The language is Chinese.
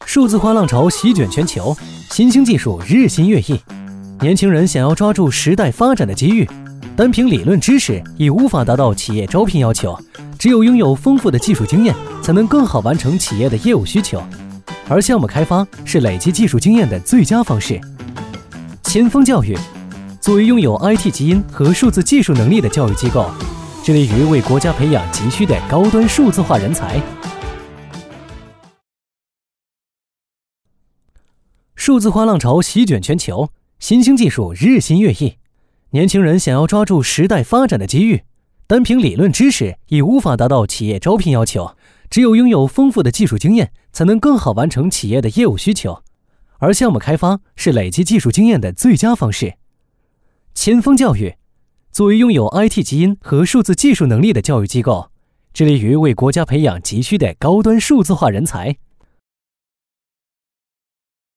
数字化浪潮席卷全球，新兴技术日新月异。年轻人想要抓住时代发展的机遇，单凭理论知识已无法达到企业招聘要求，只有拥有丰富的技术经验，才能更好完成企业的业务需求。而项目开发是累积技术经验的最佳方式。前锋教育作为拥有 IT 基因和数字技术能力的教育机构，致力于为国家培养急需的高端数字化人才。数字化浪潮席卷全球，新兴技术日新月异。年轻人想要抓住时代发展的机遇，单凭理论知识已无法达到企业招聘要求，只有拥有丰富的技术经验，才能更好完成企业的业务需求。而项目开发是累积技术经验的最佳方式。前锋教育作为拥有 IT 基因和数字技术能力的教育机构，致力于为国家培养急需的高端数字化人才。